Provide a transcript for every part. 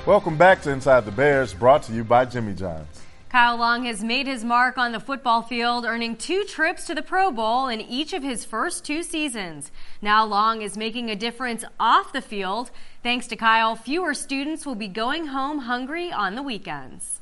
Welcome back to Inside the Bears, brought to you by Jimmy John's. Kyle Long has made his mark on the football field, earning 2 trips to the Pro Bowl in each of his first 2 seasons. Now Long is making a difference off the field. Thanks to Kyle, fewer students will be going home hungry on the weekends.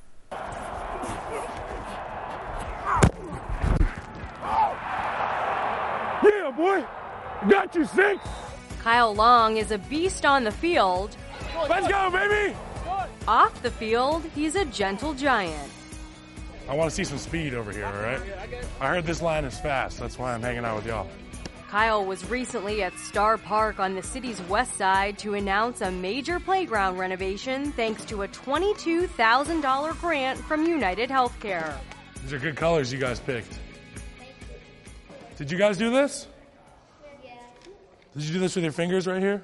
Yeah, boy. Got you 6. Kyle Long is a beast on the field. Let's go, baby. Off the field, he's a gentle giant. I want to see some speed over here, all right? I heard this line is fast. That's why I'm hanging out with y'all. Kyle was recently at Star Park on the city's west side to announce a major playground renovation thanks to a $22,000 grant from United Healthcare. These are good colors you guys picked. Did you guys do this? Yeah. Did you do this with your fingers right here?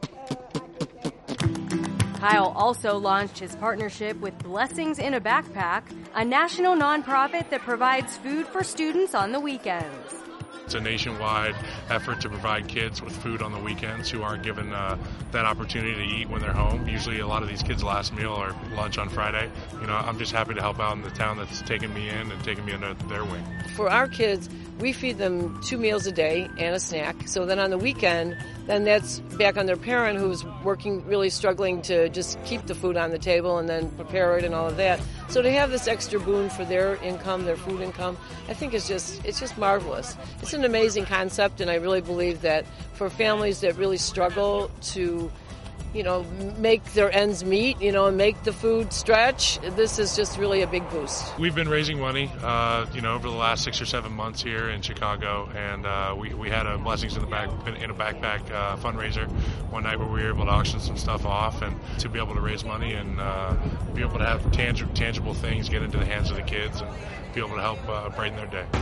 Kyle also launched his partnership with Blessings in a Backpack, a national nonprofit that provides food for students on the weekends. It's a nationwide effort to provide kids with food on the weekends who aren't given that opportunity to eat when they're home. Usually a lot of these kids' last meal or lunch on Friday. You know, I'm just happy to help out in the town that's taken me in and taken me under their wing. For our kids, we feed them 2 meals a day and a snack. So then on the weekend, then that's back on their parent who's working, really struggling to just keep the food on the table and then prepare it and all of that. So to have this extra boon for their income, their food income, I think it's just marvelous. It's an amazing concept, and I really believe that for families that really struggle to, you know, make their ends meet, you know, and make the food stretch, this is just really a big boost. We've been raising money, over the last 6 or 7 months here in Chicago, and we had a Blessings in a Backpack fundraiser one night where we were able to auction some stuff off, and to be able to raise money and be able to have tangible things get into the hands of the kids and be able to help brighten their day.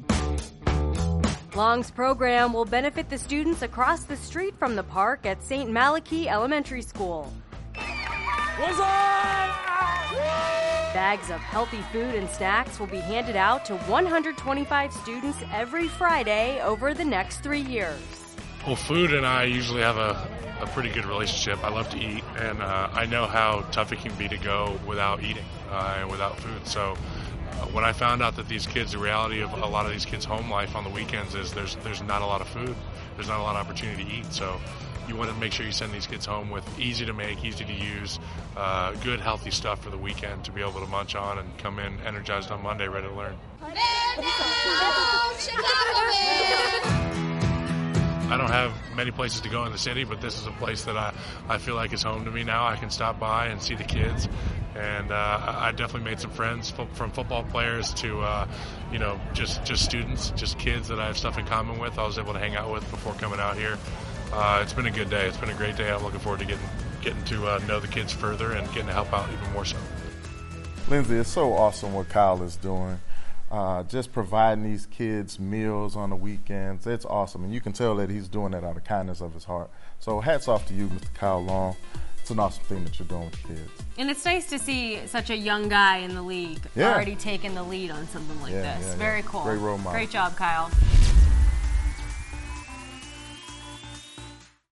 Long's program will benefit the students across the street from the park at St. Malachy Elementary School. What's up? Bags of healthy food and snacks will be handed out to 125 students every Friday over the next 3 years. Well, food and I usually have a pretty good relationship. I love to eat, and I know how tough it can be to go without eating and without food. So when I found out that these kids, the reality of a lot of these kids' home life on the weekends is there's not a lot of food. There's not a lot of opportunity to eat. So you want to make sure you send these kids home with easy to make, easy to use, good, healthy stuff for the weekend to be able to munch on and come in energized on Monday, ready to learn. I don't have many places to go in the city, but this is a place that I feel like is home to me now. I can stop by and see the kids, and I definitely made some friends from football players to, just students, just kids that I have stuff in common with. I was able to hang out with before coming out here. It's been a good day. It's been a great day. I'm looking forward to getting to know the kids further and getting to help out even more so. Lindsay, it's so awesome what Kyle is doing. Just providing these kids meals on the weekends. It's awesome. And you can tell that he's doing that out of kindness of his heart. So hats off to you, Mr. Kyle Long. It's an awesome thing that you're doing with the kids. And it's nice to see such a young guy in the league already taking the lead on something like this. Yeah. Very cool. Great role model. Great job, Kyle.